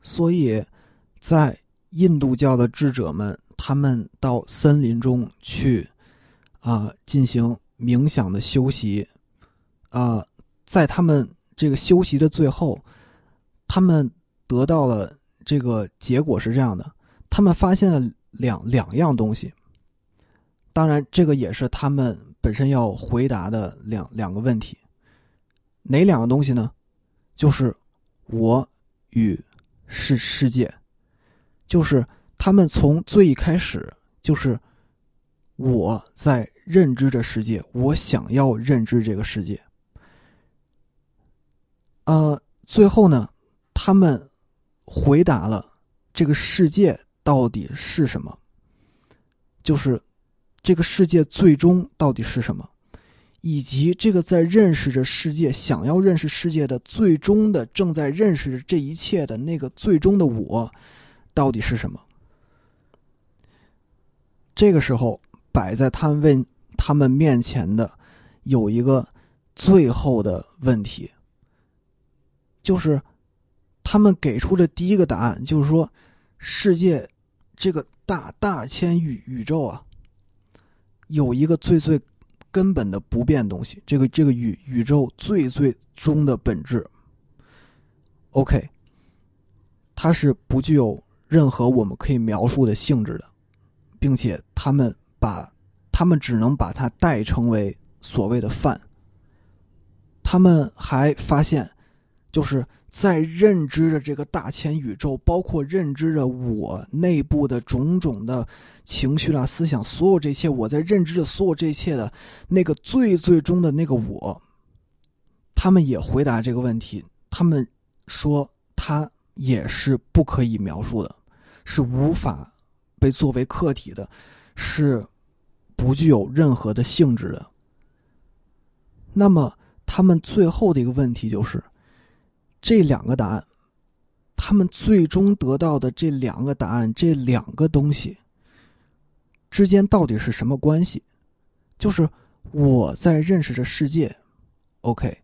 所以在印度教的智者们，他们到森林中去进行冥想的修习在他们这个修习的最后，他们得到了这个结果是这样的，他们发现了两样东西。当然这个也是他们本身要回答的两个问题。哪两个东西呢？就是我与世界，就是他们从最一开始就是我在认知着世界，我想要认知这个世界。最后呢，他们回答了这个世界到底是什么，就是这个世界最终到底是什么，以及这个在认识着世界、想要认识世界的最终的正在认识着这一切的那个最终的我到底是什么。这个时候摆在他们面前的有一个最后的问题，就是他们给出的第一个答案，就是说世界这个大千宇宙有一个最根本的不变东西，这个宇宙最终的本质 OK， 它是不具有任何我们可以描述的性质的，并且他们只能把它代称为所谓的泛。他们还发现，就是在认知着这个大千宇宙，包括认知着我内部的种种的情绪思想，所有这些我在认知着所有这一切的那个最终的那个我，他们也回答这个问题。他们说它也是不可以描述的，是无法被作为客体的，是不具有任何的性质的。那么他们最后的一个问题就是，这两个答案，他们最终得到的这两个答案，这两个东西之间到底是什么关系？就是我在认识着世界 OK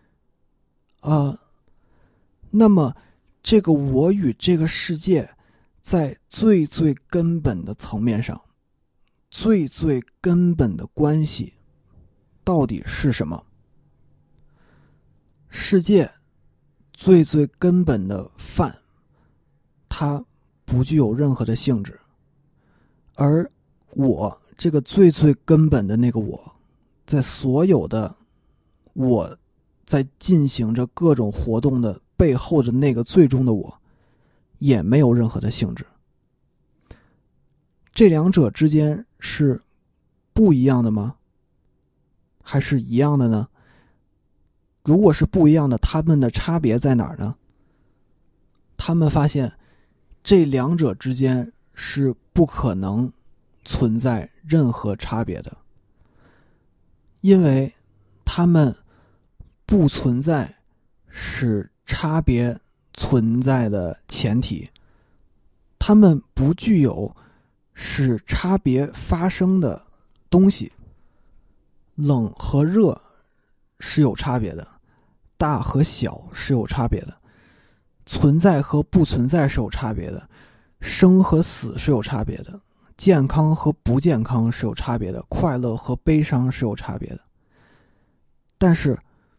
那么这个我与这个世界在最根本的层面上，最根本的关系到底是什么？世界最根本的泛，它不具有任何的性质，而我这个最根本的那个我，在所有的我在进行着各种活动的背后的那个最终的我，也没有任何的性质。这两者之间是不一样的吗？还是一样的呢？如果是不一样的，他们的差别在哪儿呢？他们发现这两者之间是不可能存在任何差别的，因为他们不存在使差别存在的前提，他们不具有使差别发生的东西。冷和热是有差别的，大和小是有差别的，存在和不存在是有差别的，生和死是有差别的，健康和不健康是有差别的，快乐和悲伤是有差别的。但是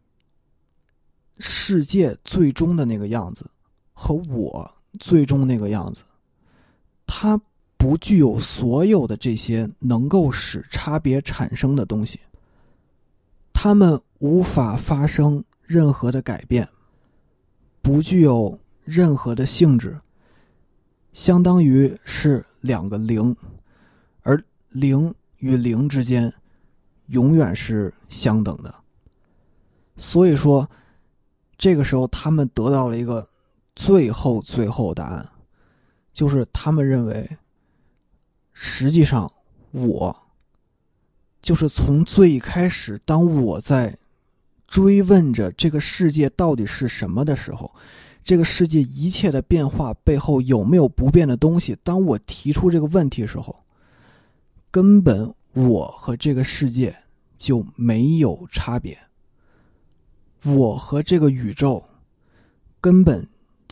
世界最终的那个样子和我最终那个样子，它不具有所有的这些能够使差别产生的东西，它们无法发生任何的改变，不具有任何的性质，相当于是两个零，而零与零之间永远是相等的。所以说这个时候他们得到了一个最后答案，就是他们认为实际上我就是从最开始，当我在追问着这个世界到底是什么的时候，这个世界一切的变化背后有没有不变的东西，当我提出这个问题的时候，根本我和这个世界就没有差别，我和这个宇宙根本就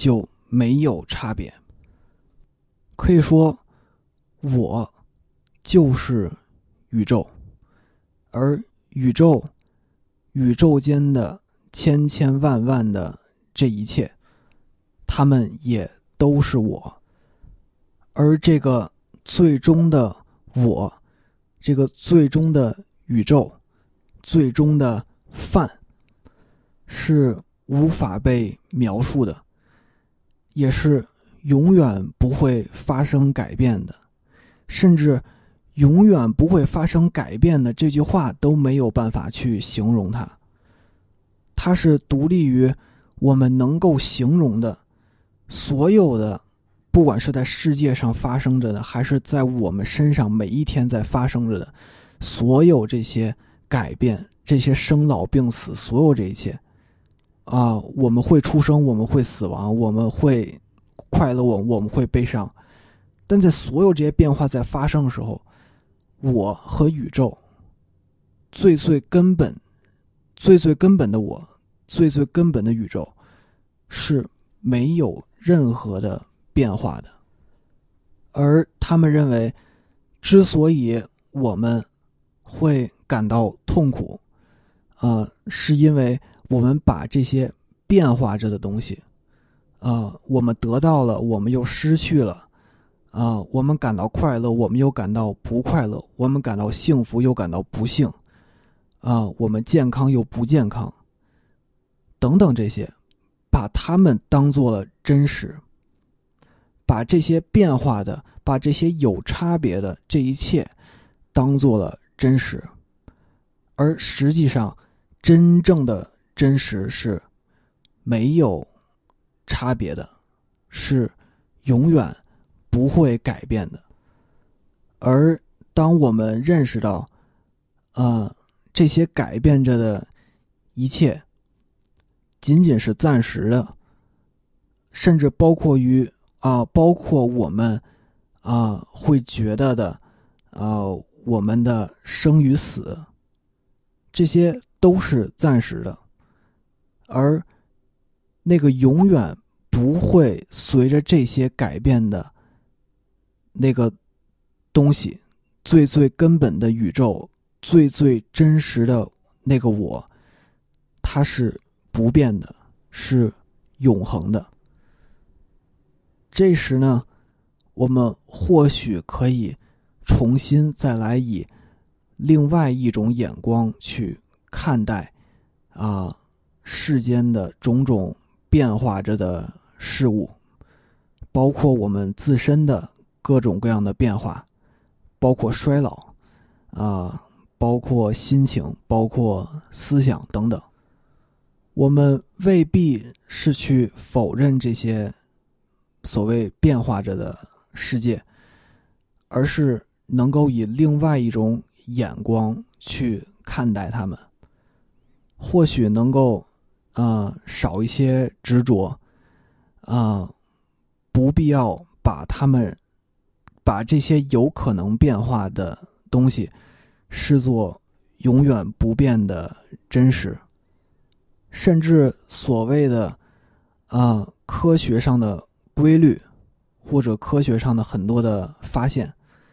没有差别。可以说，我就是宇宙，而宇宙间的千千万万的这一切，它们也都是我。而这个最终的我，这个最终的宇宙，最终的范，是无法被描述的，也是永远不会发生改变的，甚至永远不会发生改变的这句话都没有办法去形容它。它是独立于我们能够形容的所有的，不管是在世界上发生着的，还是在我们身上每一天在发生着的所有这些改变，这些生老病死，所有这一切我们会出生，我们会死亡，我们会快乐，我们会悲伤。但在所有这些变化在发生的时候，我和宇宙最根本的我，最根本的宇宙是没有任何的变化的。而他们认为，之所以我们会感到痛苦是因为我们把这些变化着的东西我们得到了，我们又失去了我们感到快乐，我们又感到不快乐，我们感到幸福又感到不幸我们健康又不健康等等，这些把它们当作了真实，把这些变化的，把这些有差别的这一切当作了真实。而实际上真正的真实是没有差别的，是永远不会改变的。而当我们认识到这些改变着的一切仅仅是暂时的，甚至包括我们会觉得的我们的生与死，这些都是暂时的。而那个永远不会随着这些改变的那个东西，最根本的宇宙，最真实的那个我，它是不变的，是永恒的。这时呢，我们或许可以重新再来以另外一种眼光去看待世间的种种变化着的事物，包括我们自身的各种各样的变化，包括衰老包括心情，包括思想等等。我们未必是去否认这些所谓变化着的世界，而是能够以另外一种眼光去看待它们，或许能够少一些执着不必要把这些有可能变化的东西视作永远不变的真实。甚至所谓的科学上的规律，或者科学上的很多的发现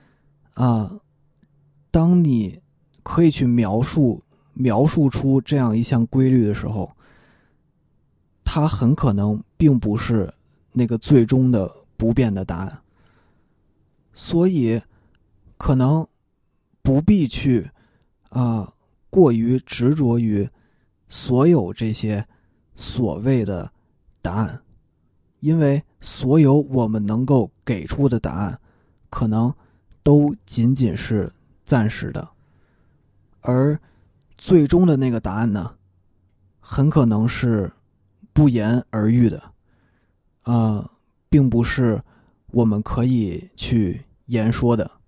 当你可以去描述出这样一项规律的时候，它很可能并不是那个最终的不变的答案。所以可能不必去过于执着于所有这些所谓的答案，因为所有我们能够给出的答案可能都仅仅是暂时的，而最终的那个答案呢，很可能是不言而喻的并不是我们可以去言说的。